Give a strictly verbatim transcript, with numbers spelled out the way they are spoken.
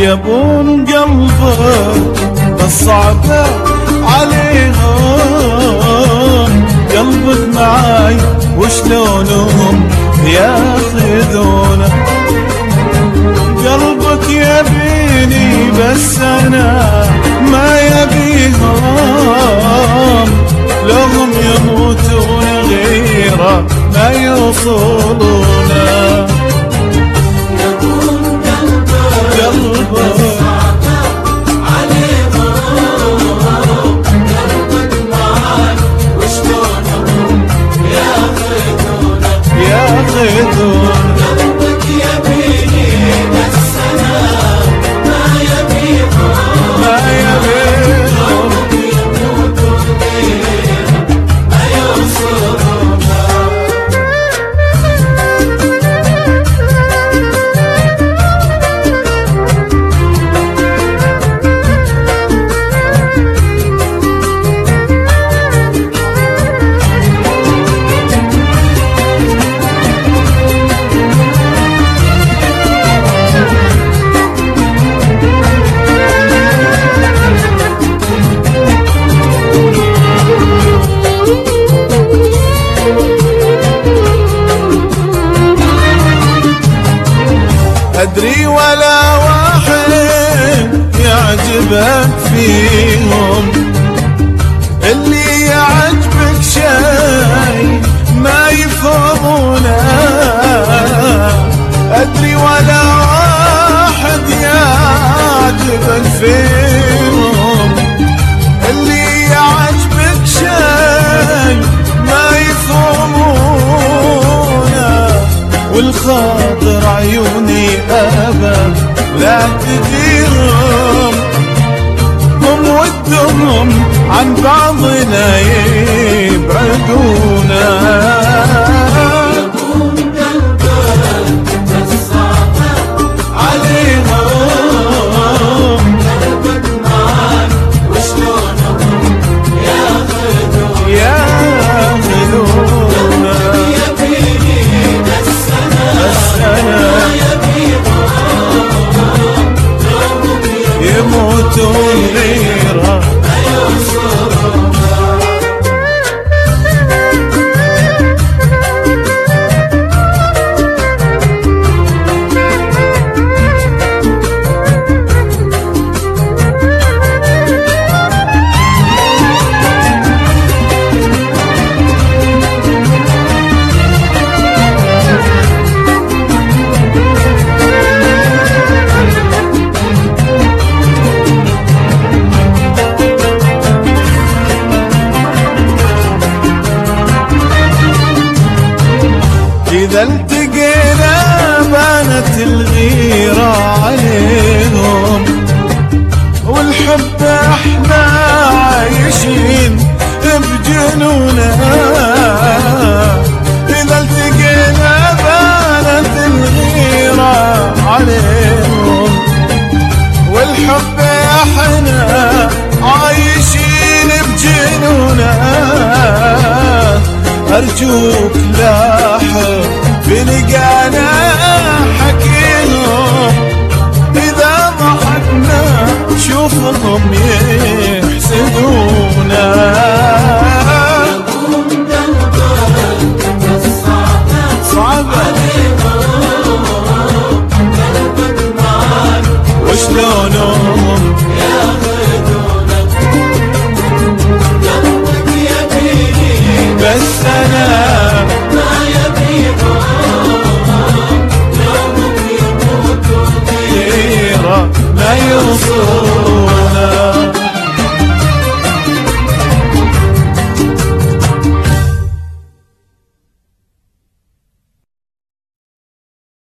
يبون قلبك بس صعبة عليهم، قلبك معاي وشلونهم ياخذونه، قلبك يبيني بس أنا ما يبيهم، لهم يموتون غيره ما يوصلونه. قلبك يبيني بس أنا ما يبيهم، ما يبيهم، يموتون غيره ما يوصلونه. أدري ولا واحد يعجبك فيهم، اللي يعجبك شيء ما يفهمونه. أدري ولا واحد يعجبك فيهم، اللي يعجبك شيء ما يفهمونه. والخاطر عيوني أبد لا تديرهم، هم ودهم عن بعضنا يبعدونا. يبون قلبك بس صعبة عليهم، قلبك معاك وشلونهم ياخذون ياخذونا. يبيني بس أنا يموتون غيره ما يوصلونه. إذا التقينا بانت الغيرة عليهم، والحب احنا عايشين بجنونه. إذا التقينا بانت الغيرة عليهم، والحب احنا عايشين بجنونه. أرجوك